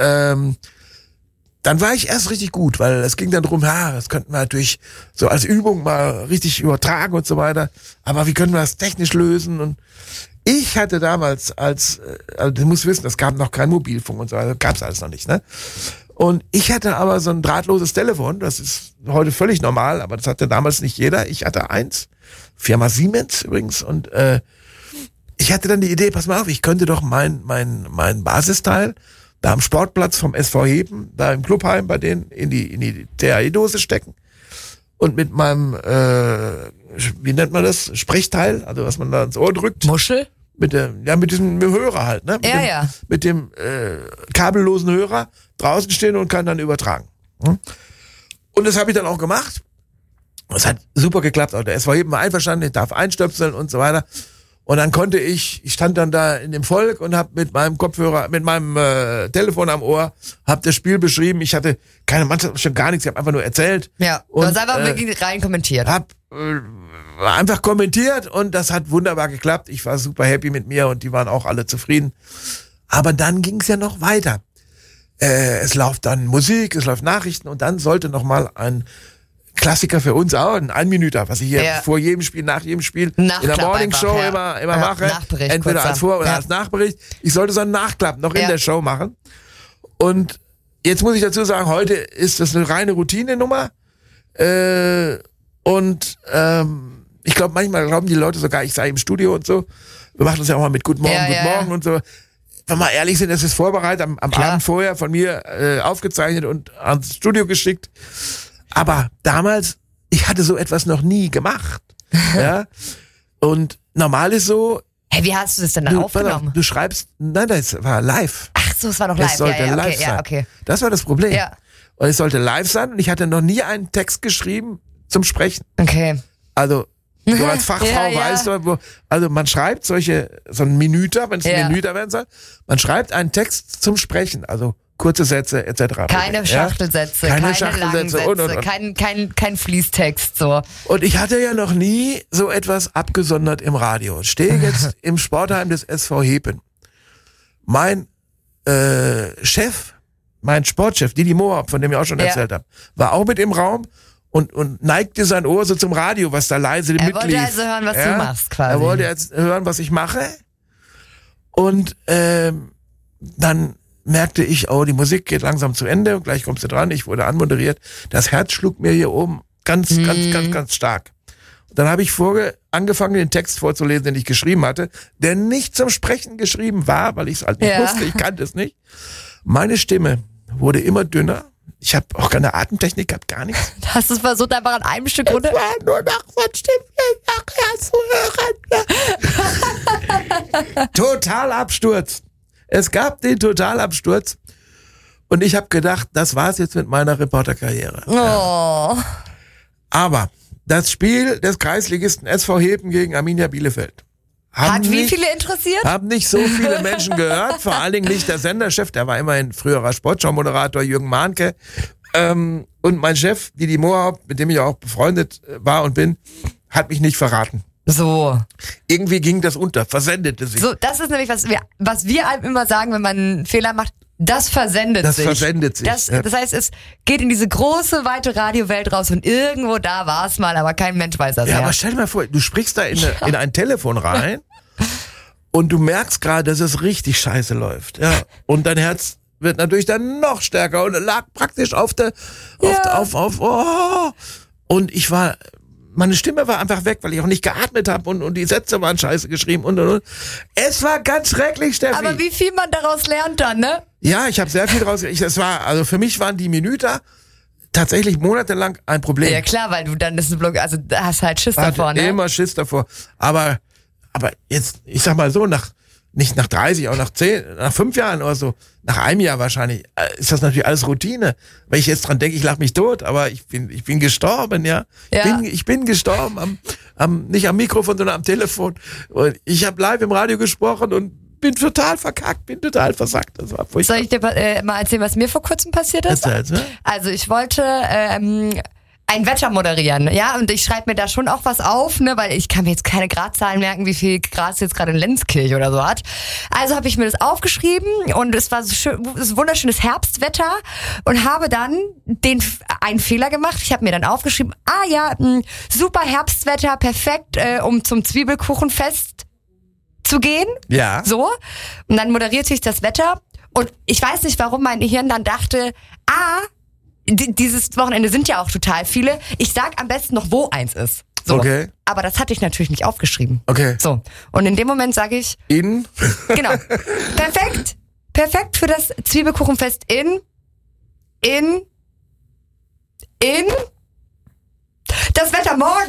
dann war ich erst richtig gut, weil es ging dann drum, das könnten wir natürlich so als Übung mal richtig übertragen und so weiter. Aber wie können wir das technisch lösen? Und ich hatte damals also du musst wissen, es gab noch kein Mobilfunk und so weiter, gab's alles noch nicht, ne? Und ich hatte aber so ein drahtloses Telefon, das ist heute völlig normal, aber das hatte damals nicht jeder. Ich hatte eins, Firma Siemens übrigens, und ich hatte dann die Idee, pass mal auf, ich könnte doch mein Basisteil da am Sportplatz vom SV Hepen, da im Clubheim bei denen in die TAE-Dose stecken und mit meinem, wie nennt man das, Sprechteil, also was man da ins Ohr drückt. Muschel? Mit diesem Hörer halt, ne? Mit dem kabellosen Hörer draußen stehen und kann dann übertragen. Und das habe ich dann auch gemacht. Das hat super geklappt. Auch der SV Hepen war einverstanden, ich darf einstöpseln und so weiter. Und dann konnte ich stand dann da in dem Volk und habe mit meinem Kopfhörer, mit meinem Telefon am Ohr, habe das Spiel beschrieben. Ich hatte keine Mannschaft, schon gar nichts, ich habe einfach nur erzählt. Ja, du hast einfach wirklich rein kommentiert. Hab einfach kommentiert und das hat wunderbar geklappt. Ich war super happy mit mir und die waren auch alle zufrieden. Aber dann ging es ja noch weiter. Es läuft dann Musik, es läuft Nachrichten und dann sollte noch mal ein Klassiker für uns auch, ein Einminüter, was ich hier vor jedem Spiel, nach jedem Spiel in der Morningshow immer mache. Entweder als Vor- oder als Nachbericht. Ich sollte so einen Nachklapp noch in der Show machen. Und jetzt muss ich dazu sagen, heute ist das eine reine Routine-Nummer. Ich glaube, manchmal glauben die Leute sogar, ich sei im Studio und so. Wir machen das ja auch mal mit Guten Morgen und so. Wenn wir ehrlich sind, es ist vorbereitet, am Abend vorher von mir aufgezeichnet und ans Studio geschickt. Aber damals, ich hatte so etwas noch nie gemacht. Ja? Und normal ist so. Hey, wie hast du das denn dann aufgenommen? Du schreibst, nein, das war live. Ach so, es war noch live. Es sollte live sein. Okay. Das war das Problem. Ja. Und es sollte live sein und ich hatte noch nie einen Text geschrieben zum Sprechen. Okay. Also, du als Fachfrau weißt, also man schreibt so ein Minüter, wenn es ein Minüter werden soll, man schreibt einen Text zum Sprechen, also kurze Sätze etc. Keine Schachtelsätze, keine langen Sätze, und. Kein Fließtext. So. Und ich hatte ja noch nie so etwas abgesondert im Radio. Stehe jetzt im Sportheim des SV Hepen. Mein Chef, mein Sportchef, Didi Mohab, von dem ich auch schon erzählt habe, war auch mit im Raum und neigte sein Ohr so zum Radio, was da leise mitlief. Er wollte also hören, was du machst quasi. Er wollte jetzt hören, was ich mache. Und dann merkte ich, die Musik geht langsam zu Ende und gleich kommst du dran. Ich wurde anmoderiert. Das Herz schlug mir hier oben ganz stark. Und dann habe ich angefangen, den Text vorzulesen, den ich geschrieben hatte, der nicht zum Sprechen geschrieben war, weil ich es halt nicht wusste, ich kannte es nicht. Meine Stimme wurde immer dünner. Ich habe auch keine Atemtechnik gehabt, gar nichts. Hast du es versucht, einfach an einem Stück runter? Es war nur noch von Stimmchen nachher zu hören. Total Absturz. Es gab den Totalabsturz und ich habe gedacht, das war's jetzt mit meiner Reporterkarriere. Oh. Aber das Spiel des Kreisligisten SV Hepen gegen Arminia Bielefeld hat wie viele interessiert? Haben nicht so viele Menschen gehört, vor allen Dingen nicht der Senderchef, der war immerhin früherer Sportschau-Moderator Jürgen Mahnke. Und mein Chef, Didi Mohab, mit dem ich auch befreundet war und bin, hat mich nicht verraten. So. Irgendwie ging das unter, versendete sich. So, das ist nämlich, was wir einem immer sagen, wenn man einen Fehler macht, das versendet sich. Das versendet sich. Das heißt, es geht in diese große, weite Radiowelt raus und irgendwo da war es mal, aber kein Mensch weiß das. Ja, aber stell dir mal vor, du sprichst da in ein Telefon rein und du merkst gerade, dass es richtig scheiße läuft. Ja. Und dein Herz wird natürlich dann noch stärker und lag praktisch auf. Und ich war meine Stimme war einfach weg, weil ich auch nicht geatmet habe und die Sätze waren scheiße geschrieben und. Es war ganz schrecklich, Steffi. Aber wie viel man daraus lernt dann, ne? Ja, ich habe sehr viel draus. Also für mich waren die Minuten tatsächlich monatelang ein Problem. Ja klar, weil du dann das Blog, also da hast halt Schiss davor, ne? Immer Schiss davor. Aber jetzt, ich sag mal so, nicht nach 30, auch nach 5 Jahren oder so, nach einem Jahr wahrscheinlich, ist das natürlich alles Routine. Wenn ich jetzt dran denke, ich lache mich tot, aber ich bin gestorben, ja. Ich bin gestorben, nicht am Mikrofon, sondern am Telefon. Und ich habe live im Radio gesprochen und bin total verkackt, bin total versackt. Das war furchtbar. Soll ich dir mal erzählen, was mir vor kurzem passiert ist? Erzähl's, ne? Also ich wollte ein Wetter moderieren, ja, und ich schreibe mir da schon auch was auf, ne, weil ich kann mir jetzt keine Gradzahlen merken, wie viel Grad jetzt gerade in Lenzkirch oder so hat. Also habe ich mir das aufgeschrieben und es war so schön, wunderschönes Herbstwetter und habe dann einen Fehler gemacht. Ich habe mir dann aufgeschrieben, super Herbstwetter, perfekt, um zum Zwiebelkuchenfest zu gehen. Ja. So. Und dann moderierte ich das Wetter und ich weiß nicht, warum mein Hirn dann dachte, dieses Wochenende sind ja auch total viele. Ich sag am besten noch, wo eins ist. So. Okay. Aber das hatte ich natürlich nicht aufgeschrieben. Okay. So. Und in dem Moment sage ich, genau. Perfekt für das Zwiebelkuchenfest in das Wetter morgen.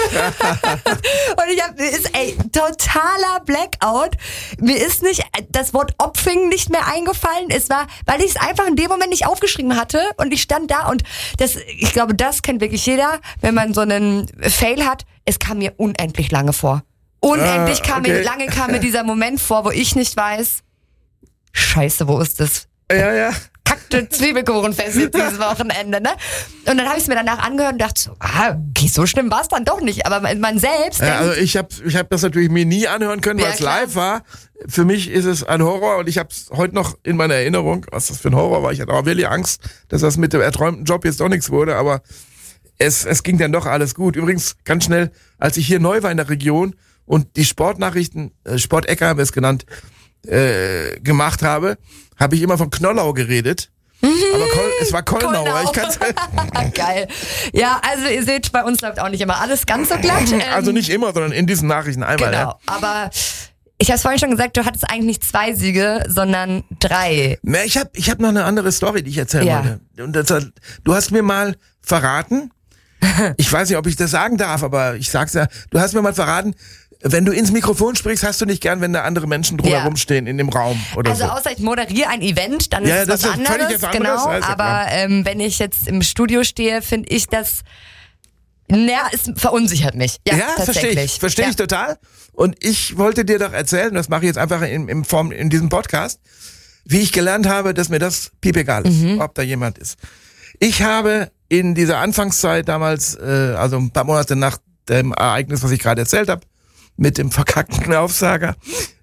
Und mir ist totaler Blackout. Mir ist nicht das Wort Opfing nicht mehr eingefallen. Es war, weil ich es einfach in dem Moment nicht aufgeschrieben hatte und ich stand da und ich glaube, das kennt wirklich jeder, wenn man so einen Fail hat. Es kam mir unendlich lange vor. Kam mir dieser Moment vor, wo ich nicht weiß, Scheiße, wo ist das? Ja. Kackte Zwiebelkuchenfest jetzt dieses Wochenende, ne? Und dann habe ich es mir danach angehört und dachte so, okay, so schlimm war es dann doch nicht. Aber man selbst denkt... Also ich hab das natürlich mir nie anhören können, weil es live war. Für mich ist es ein Horror und ich habe es heute noch in meiner Erinnerung, was das für ein Horror war. Ich hatte auch wirklich Angst, dass das mit dem erträumten Job jetzt doch nichts wurde, aber es ging dann doch alles gut. Übrigens, ganz schnell, als ich hier neu war in der Region und die Sportnachrichten, Sportecker haben wir es genannt, gemacht habe ich immer von Knollau geredet. Aber es war Kollnau. Geil. Ja, also ihr seht, bei uns läuft auch nicht immer alles ganz so glatt. Also nicht immer, sondern in diesen Nachrichten einmal. Genau, aber ich habe es vorhin schon gesagt, du hattest eigentlich nicht 2 Siege, sondern 3. Ne, ich hab noch eine andere Story, die ich erzählen wollte. Und du hast mir mal verraten, ich weiß nicht, ob ich das sagen darf, aber ich sag's ja, du hast mir mal verraten, wenn du ins Mikrofon sprichst, hast du nicht gern, wenn da andere Menschen drumherum stehen in dem Raum oder so. Also außer ich moderiere ein Event, dann ist es was anderes, genau. Aber wenn ich jetzt im Studio stehe, finde ich das, es verunsichert mich. Ja, tatsächlich. Verstehe ich total. Und ich wollte dir doch erzählen, das mache ich jetzt einfach in diesem Podcast, wie ich gelernt habe, dass mir das piepegal ist, ob da jemand ist. Ich habe in dieser Anfangszeit damals, also ein paar Monate nach dem Ereignis, was ich gerade erzählt habe, mit dem verkackten Aufsager,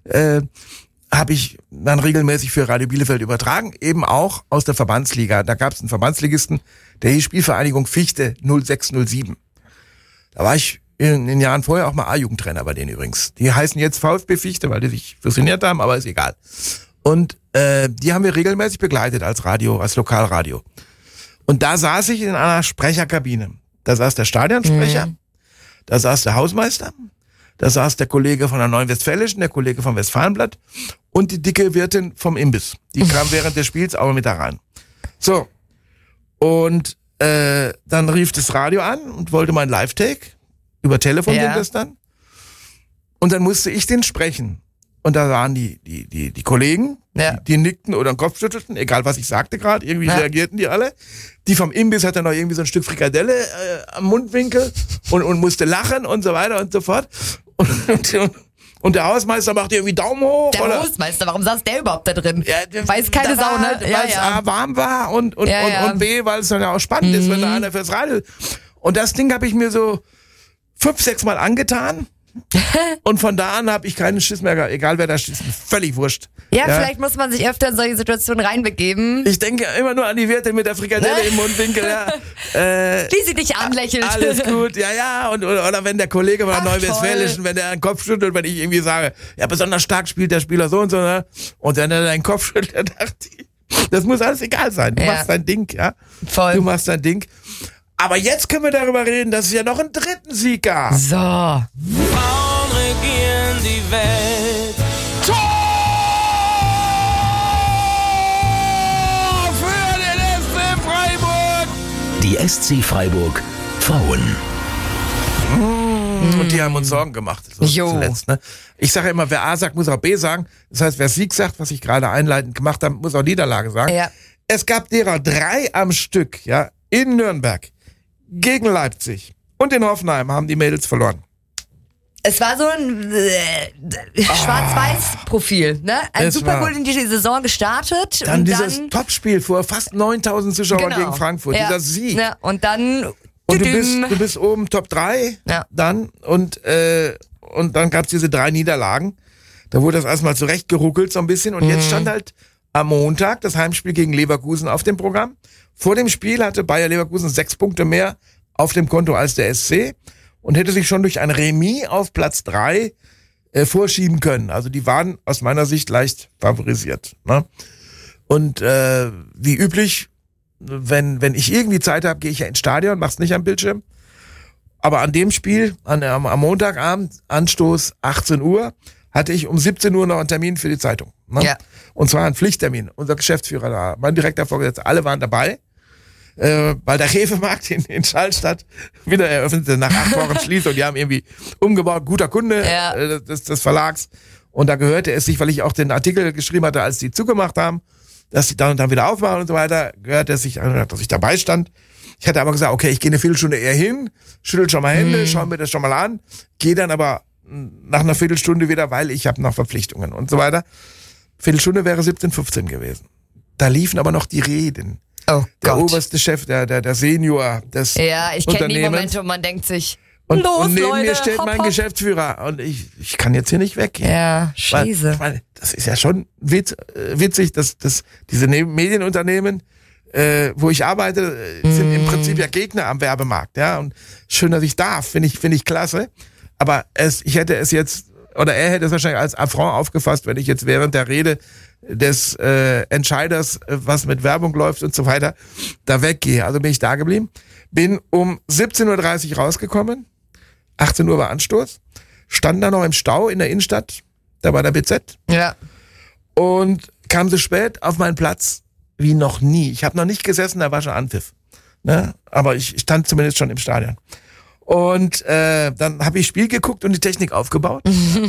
habe ich dann regelmäßig für Radio Bielefeld übertragen, eben auch aus der Verbandsliga. Da gab es einen Verbandsligisten, der hieß Spielvereinigung Fichte 0607. Da war ich in den Jahren vorher auch mal A-Jugendtrainer bei denen übrigens. Die heißen jetzt VfB Fichte, weil die sich fusioniert haben, aber ist egal. Und die haben wir regelmäßig begleitet als Lokalradio. Und da saß ich in einer Sprecherkabine. Da saß der Stadionsprecher, da saß der Hausmeister, da saß der Kollege von der Neuen Westfälischen, der Kollege vom Westfalenblatt und die dicke Wirtin vom Imbiss. Die kam während des Spiels auch mit da rein. So. Und dann rief das Radio an und wollte mein Live-Take. Über Telefon ging das dann. Und dann musste ich den sprechen. Und da waren die Kollegen, die nickten oder den Kopf schüttelten, egal was ich sagte gerade, irgendwie reagierten die alle. Die vom Imbiss hatte noch irgendwie so ein Stück Frikadelle am Mundwinkel und musste lachen und so weiter und so fort. Und der Hausmeister machte irgendwie Daumen hoch. Der Hausmeister, warum saß der überhaupt da drin? Ja, weiß keine Sau, ne? Weil es A, warm war und B, weil es dann ja auch spannend ist, wenn da einer fürs Radio... Und das Ding habe ich mir so 5-6 Mal angetan. Und von da an habe ich keinen Schiss mehr, egal wer da steht, völlig wurscht. Ja, vielleicht muss man sich öfter in solche Situationen reinbegeben. Ich denke immer nur an die Wirtin mit der Frikadelle im Mundwinkel. Wie sie dich anlächelt. Alles gut, oder wenn der Kollege von der Neuwestfälischen, wenn der einen Kopf schüttelt, wenn ich irgendwie sage, ja, besonders stark spielt der Spieler so und so, ne? Und wenn er deinen Kopf schüttelt, dann dachte ich, das muss alles egal sein. Du machst dein Ding, ja. Voll. Du machst dein Ding. Aber jetzt können wir darüber reden, dass es ja noch einen dritten Sieg gab. So. Frauen regieren die Welt. Tor für den SC Freiburg. Die SC Freiburg Frauen. Und die haben uns Sorgen gemacht. So zuletzt, ne? Ich sage immer, wer A sagt, muss auch B sagen. Das heißt, wer Sieg sagt, was ich gerade einleitend gemacht habe, muss auch Niederlage sagen. Ja. Es gab derer 3 am Stück, ja, in Nürnberg, gegen Leipzig und in Hoffenheim haben die Mädels verloren. Es war so ein Schwarz-Weiß-Profil, ne? Ein super gut in die Saison gestartet. Dann und dieses Topspiel vor fast 9.000 Zuschauern gegen Frankfurt, dieser Sieg. Ja, und dann... Und du bist oben Top 3 dann und dann gab's diese 3 Niederlagen. Da wurde das erstmal zurechtgeruckelt so ein bisschen und jetzt stand halt am Montag das Heimspiel gegen Leverkusen auf dem Programm. Vor dem Spiel hatte Bayer Leverkusen 6 Punkte mehr auf dem Konto als der SC und hätte sich schon durch ein Remis auf Platz 3 vorschieben können. Also die waren aus meiner Sicht leicht favorisiert. Ne? Und wie üblich, wenn ich irgendwie Zeit habe, gehe ich ja ins Stadion, mach's nicht am Bildschirm. Aber an dem Spiel, am Montagabend, Anstoß 18 Uhr, hatte ich um 17 Uhr noch einen Termin für die Zeitung. Ne? Ja. Und zwar ein Pflichttermin. Unser Geschäftsführer da, mein direkter Vorgesetzter, alle waren dabei, weil der Rewe-Markt in Schallstatt wieder eröffnete nach 8 Wochen Schließung. Die haben irgendwie umgebaut, guter Kunde des Verlags. Und da gehörte es sich, weil ich auch den Artikel geschrieben hatte, als die zugemacht haben, dass sie dann und dann wieder aufmachen und so weiter, gehört es sich, dass ich dabei stand. Ich hatte aber gesagt, okay, ich gehe eine Viertelstunde eher hin, schüttel schon mal Hände, schau mir das schon mal an, gehe dann aber nach einer Viertelstunde wieder, weil ich habe noch Verpflichtungen und so weiter. Viertelstunde wäre 17:15 gewesen. Da liefen aber noch die Reden. Oh der Gott. Oberste Chef, der Senior des Ja, ich kenne die Unternehmens. Momente und man denkt sich, Und los neben Leute, mir steht mein hopp. Geschäftsführer und ich kann jetzt hier nicht weggehen. Ja, scheiße. Weil, das ist ja schon witzig, dass diese Medienunternehmen, wo ich arbeite, sind im Prinzip ja Gegner am Werbemarkt, ja. Und schön, dass ich darf, finde ich klasse. Aber ich hätte es jetzt, oder er hätte es wahrscheinlich als Affront aufgefasst, wenn ich jetzt während der Rede des Entscheiders, was mit Werbung läuft und so weiter, da weggehe. Also bin ich da geblieben. Bin um 17:30 Uhr rausgekommen. 18 Uhr war Anstoß. Stand da noch im Stau in der Innenstadt. Da war der BZ. Ja. Und kam so spät auf meinen Platz wie noch nie. Ich habe noch nicht gesessen, da war schon Anpfiff. Ne? Aber ich stand zumindest schon im Stadion. Und dann habe ich Spiel geguckt und die Technik aufgebaut.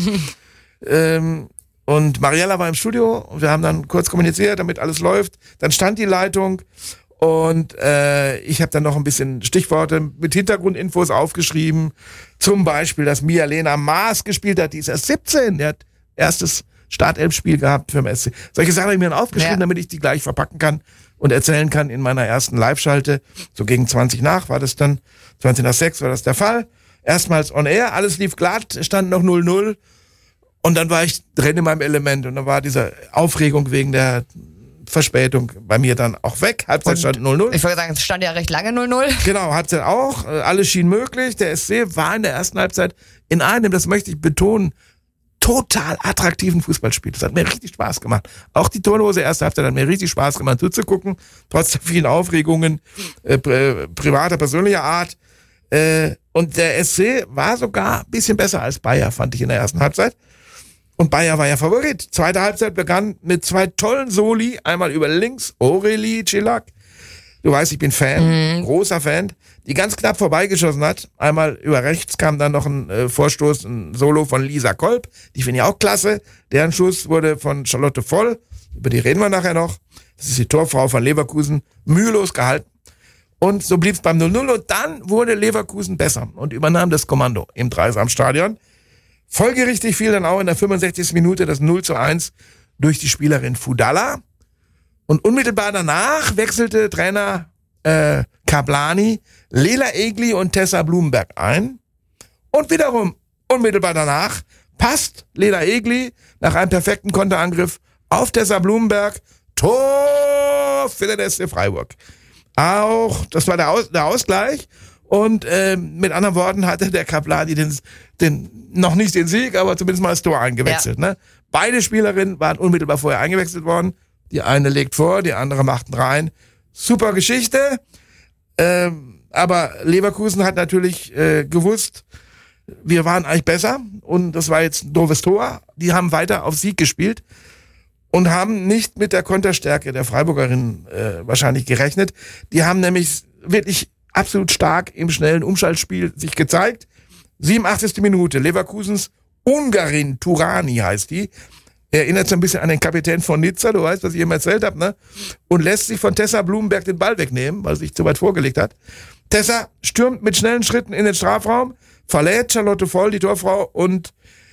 Und Mariella war im Studio und wir haben dann kurz kommuniziert, damit alles läuft. Dann stand die Leitung und ich habe dann noch ein bisschen Stichworte mit Hintergrundinfos aufgeschrieben. Zum Beispiel, dass Mia-Lena Maas gespielt hat, die ist erst 17. Die hat erstes Startelf-Spiel gehabt für den SC. Solche Sachen habe ich mir dann aufgeschrieben, damit ich die gleich verpacken kann und erzählen kann in meiner ersten Live-Schalte. So gegen 20 nach war das dann, 20 nach 6 war das der Fall. Erstmals on air, alles lief glatt, stand noch 0-0 und dann war ich drin in meinem Element und dann war diese Aufregung wegen der Verspätung bei mir dann auch weg. Halbzeit stand 0-0. Ich wollte sagen, es stand ja recht lange 0-0. Genau, Halbzeit auch. Alles schien möglich. Der SC war in der ersten Halbzeit in einem, das möchte ich betonen, total attraktiven Fußballspiel. Das hat mir richtig Spaß gemacht. Auch die torlose erste Halbzeit hat mir richtig Spaß gemacht, zuzugucken, trotz der vielen Aufregungen privater, persönlicher Art. Und der SC war sogar ein bisschen besser als Bayer, fand ich in der ersten Halbzeit. Und Bayer war ja Favorit. Zweite Halbzeit begann mit 2 tollen Soli. Einmal über links, Aurelie Czillack. Du weißt, ich bin Fan, großer Fan, die ganz knapp vorbeigeschossen hat. Einmal über rechts kam dann noch ein Vorstoß, ein Solo von Lisa Kolb. Die finde ich auch klasse. Deren Schuss wurde von Charlotte Voll, über die reden wir nachher noch. Das ist die Torfrau von Leverkusen, mühelos gehalten. Und so blieb es beim 0-0 und dann wurde Leverkusen besser und übernahm das Kommando im Dreisamstadion. Folgerichtig fiel dann auch in der 65. Minute das 0:1 durch die Spielerin Fudala. Und unmittelbar danach wechselte Trainer Kablani Lela Egli und Tessa Blumenberg ein. Und wiederum unmittelbar danach passt Lela Egli nach einem perfekten Konterangriff auf Tessa Blumenberg. Tor für den SC Freiburg. Auch, das war der Ausgleich. Und mit anderen Worten hatte der Kaplani den noch nicht den Sieg, aber zumindest mal das Tor eingewechselt. Ja. Ne? Beide Spielerinnen waren unmittelbar vorher eingewechselt worden. Die eine legt vor, die andere macht rein. Super Geschichte. aber Leverkusen hat natürlich gewusst, wir waren eigentlich besser und das war jetzt ein doofes Tor. Die haben weiter auf Sieg gespielt und haben nicht mit der Konterstärke der Freiburgerinnen wahrscheinlich gerechnet. Die haben nämlich wirklich absolut stark im schnellen Umschaltspiel sich gezeigt. 87. Minute, Leverkusens Ungarin Turani heißt die. Erinnert so ein bisschen an den Kapitän von Nizza, du weißt, was ich ihm erzählt habe, ne? Und lässt sich von Tessa Blumenberg den Ball wegnehmen, weil sie sich zu weit vorgelegt hat. Tessa stürmt mit schnellen Schritten in den Strafraum, verlädt Charlotte Voll, die Torfrau, und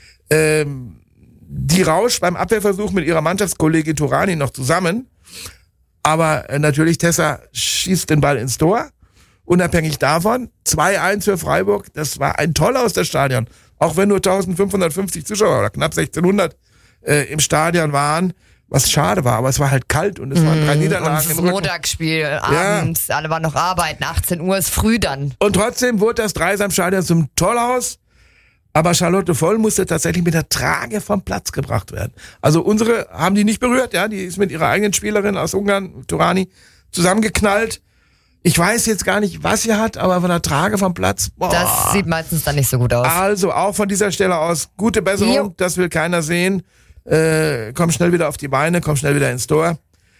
die Rausch beim Abwehrversuch mit ihrer Mannschaftskollegin Turani noch zusammen. Aber natürlich Tessa schießt den Ball ins Tor. Unabhängig davon, 2-1 für Freiburg, das war ein toll aus das Stadion. Auch wenn nur 1550 Zuschauer oder knapp 1600 im Stadion waren, was schade war, aber es war halt kalt und es waren 3 Niederlagen im Rücken. Montagsspiel, abends, alle waren noch arbeiten, 18 Uhr ist früh dann. Und trotzdem wurde das Dreisamstadion zum Tollhaus, aber Charlotte Voll musste tatsächlich mit der Trage vom Platz gebracht werden. Also unsere haben die nicht berührt, ja, die ist mit ihrer eigenen Spielerin aus Ungarn, Turani, zusammengeknallt. Ich weiß jetzt gar nicht, was sie hat, aber von der Trage vom Platz, boah. Das sieht meistens dann nicht so gut aus. Also auch von dieser Stelle aus, gute Besserung, das will keiner sehen. Komm schnell wieder auf die Beine, komm schnell wieder ins Tor.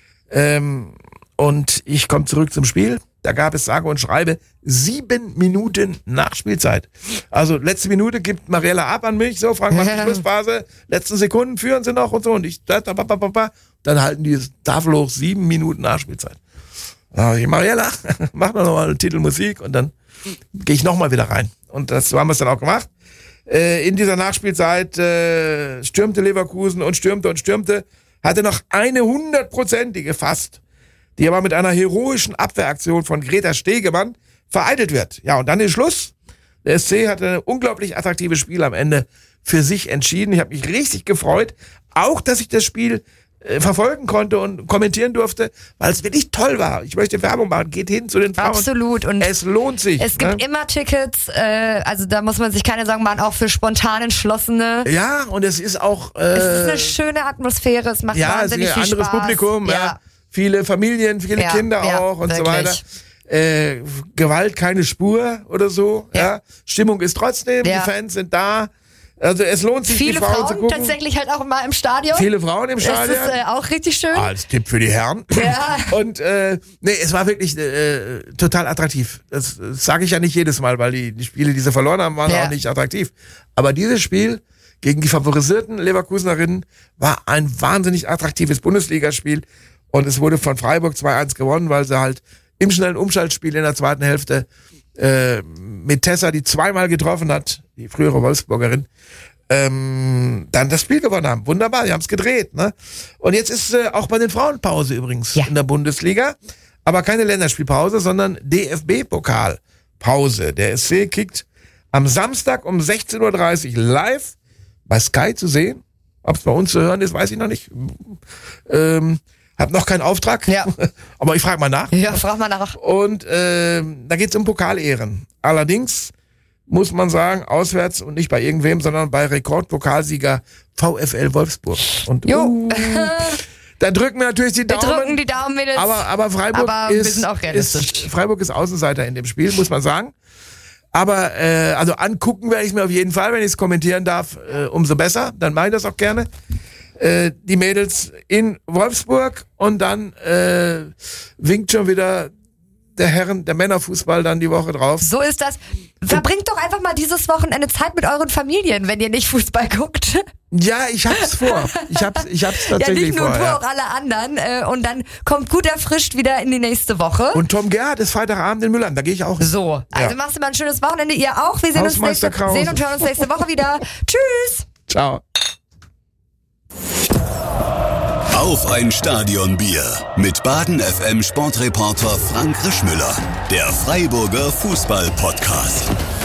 Und ich komme zurück zum Spiel. Da gab es sage und schreibe 7 Minuten Nachspielzeit. Also letzte Minute gibt Mariella ab an mich. So, Frank, macht die Schlussphase. Letzten Sekunden führen sie noch und so. Und ich, dann halten die Tafel hoch, 7 Minuten Nachspielzeit. Mariella, mach doch noch mal eine Titelmusik und dann gehe ich nochmal wieder rein. Und das haben wir es dann auch gemacht. In dieser Nachspielzeit stürmte Leverkusen und stürmte, hatte noch eine 100%ige fast, die aber mit einer heroischen Abwehraktion von Greta Stegemann vereitelt wird. Ja, und dann ist Schluss. Der SC hatte ein unglaublich attraktives Spiel am Ende für sich entschieden. Ich habe mich richtig gefreut, auch dass ich das Spiel verfolgen konnte und kommentieren durfte, weil es wirklich toll war. Ich möchte Werbung machen, geht hin zu den Frauen. Absolut. Und es lohnt sich. Es gibt immer Tickets, also da muss man sich keine Sorgen machen, auch für spontan Entschlossene. Ja, und es ist auch... es ist eine schöne Atmosphäre, es macht wahnsinnig viel Spaß. Ja, es ist ein anderes Publikum, ja. Viele Familien, viele Kinder auch und wirklich. So weiter. Gewalt keine Spur oder so. Ja. Stimmung ist trotzdem, die Fans sind da. Also es lohnt sich, viele die Frauen zu gucken. Tatsächlich halt auch immer im Stadion. Viele Frauen im Stadion. Das ist auch richtig schön. Als Tipp für die Herren. Ja. Und es war wirklich total attraktiv. Das sage ich ja nicht jedes Mal, weil die Spiele, die sie verloren haben, waren auch nicht attraktiv. Aber dieses Spiel gegen die favorisierten Leverkusenerinnen war ein wahnsinnig attraktives Bundesligaspiel. Und es wurde von Freiburg 2-1 gewonnen, weil sie halt im schnellen Umschaltspiel in der zweiten Hälfte mit Tessa, die 2-mal getroffen hat, die frühere Wolfsburgerin, dann das Spiel gewonnen haben. Wunderbar, die haben es gedreht. Ne? Und jetzt ist auch bei den Frauen Pause übrigens in der Bundesliga. Aber keine Länderspielpause, sondern DFB-Pokal-Pause. Der SC kickt am Samstag um 16.30 Uhr live bei Sky zu sehen. Ob es bei uns zu hören ist, weiß ich noch nicht. Hab noch keinen Auftrag, aber ich frage mal nach. Ja, frag mal nach. Und da geht's um Pokalehren. Allerdings muss man sagen, auswärts und nicht bei irgendwem, sondern bei Rekordpokalsieger VfL Wolfsburg. Und da drücken wir natürlich die Daumen. Wir drücken die Daumen, Mädels. Aber Freiburg wir sind auch realistisch. Freiburg ist Außenseiter in dem Spiel, muss man sagen. Aber also angucken werde ich mir auf jeden Fall, wenn ich es kommentieren darf, umso besser. Dann mache ich das auch gerne. Die Mädels in Wolfsburg und dann winkt schon wieder der Männerfußball dann die Woche drauf. So ist das. Verbringt doch einfach mal dieses Wochenende Zeit mit euren Familien, wenn ihr nicht Fußball guckt. Ja, ich hab's vor. Ich hab's tatsächlich vor. Ja, nicht nur du, auch alle anderen. Und dann kommt gut erfrischt wieder in die nächste Woche. Und Tom Gerhardt ist Freitagabend in Müllheim, da gehe ich auch hin. So, also machst du mal ein schönes Wochenende. Ihr auch. Wir sehen und hören uns nächste Woche wieder. Tschüss. Ciao. Auf ein Stadionbier mit Baden FM Sportreporter Frank Rischmüller. Der Freiburger Fußball-Podcast.